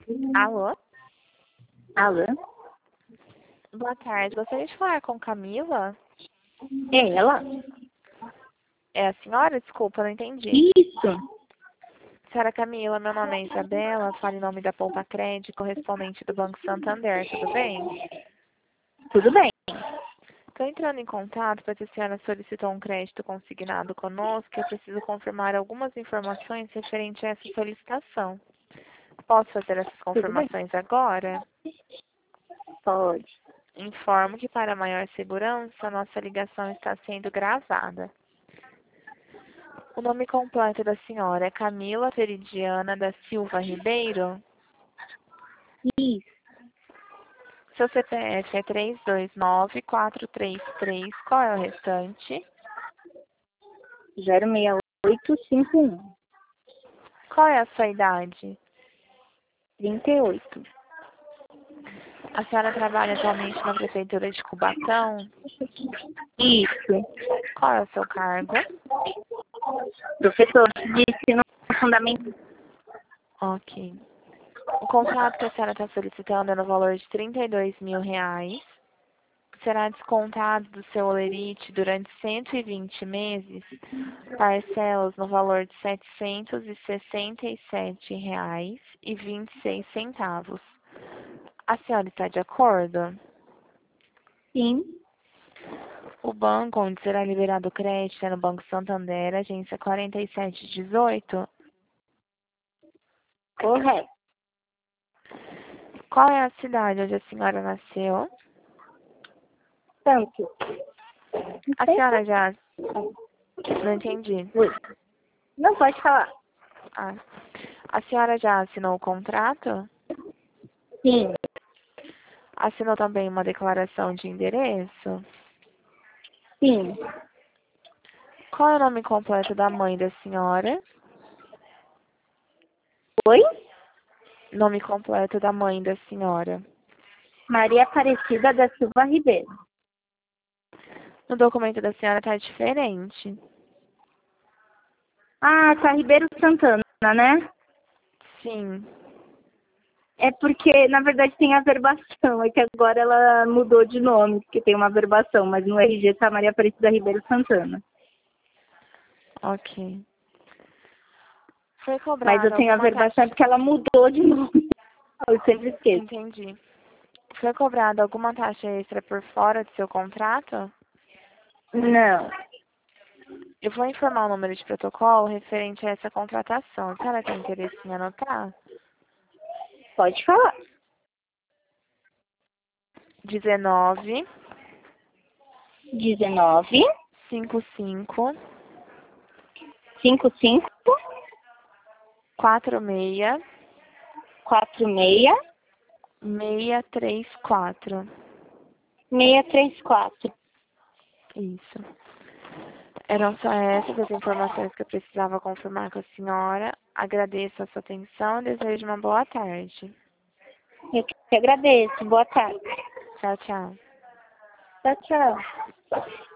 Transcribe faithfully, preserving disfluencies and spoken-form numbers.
Alô? Alô? Boa tarde. Gostaria de falar com Camila? É ela? É a senhora? Desculpa, não entendi. Isso. Senhora Camila, meu nome é Isabela, falo em nome da Poupa Crédito, correspondente do Banco Santander, tudo bem? Tudo bem. Estou entrando em contato para que a senhora solicitou um crédito consignado conosco e eu preciso confirmar algumas informações referente a essa solicitação. Posso fazer essas Tudo bem. confirmações agora? Pode. Informo que para maior segurança, nossa ligação está sendo gravada. O nome completo da senhora é Camila Veridiana da Silva Ribeiro? Isso. Seu C P F é três dois nove quatro três três, qual é o restante? zero seis oito cinco um. Qual é a sua idade? trinta e oito. A senhora trabalha atualmente na Prefeitura de Cubatão? Isso. Qual é o seu cargo? Professor de ensino fundamental. Ok. O contrato que a senhora está solicitando é no valor de trinta e dois mil reais. Será descontado do seu holerite durante cento e vinte meses, parcelas no valor de setecentos e sessenta e sete reais e vinte e seis centavos. A senhora está de acordo? Sim. O banco onde será liberado o crédito é no Banco Santander, agência quarenta e sete dezoito. Correto. Qual é a cidade onde a senhora nasceu? Tanto. A senhora já... Não entendi. Oi. Não pode falar. Ah. A senhora já assinou o contrato? Sim. Assinou também uma declaração de endereço? Sim. Qual é o nome completo da mãe da senhora? Oi? Nome completo da mãe da senhora. Maria Aparecida da Silva Ribeiro. No documento da senhora está diferente. Ah, tá Ribeiro Santana, né? Sim. É porque, na verdade, tem a verbação. É que agora ela mudou de nome, porque tem uma verbação. Mas no R G tá Maria Aparecida Ribeiro Santana. Ok. Foi Mas eu cobrada tenho a alguma verbação taxa? porque ela mudou de nome. Eu sempre esqueço. Entendi. Foi cobrada alguma taxa extra por fora do seu contrato? Não. Eu vou informar o número de protocolo referente a essa contratação. A senhora tem interesse em anotar? Pode falar. dezenove, dezenove, cinquenta e cinco, cinquenta e cinco, quarenta e seis, quarenta e seis, seiscentos e trinta e quatro. seiscentos e trinta e quatro. Isso. Eram só essas as informações que eu precisava confirmar com a senhora. Agradeço a sua atenção e desejo uma boa tarde. Eu que agradeço. Boa tarde. Tchau, tchau. Tchau, tchau.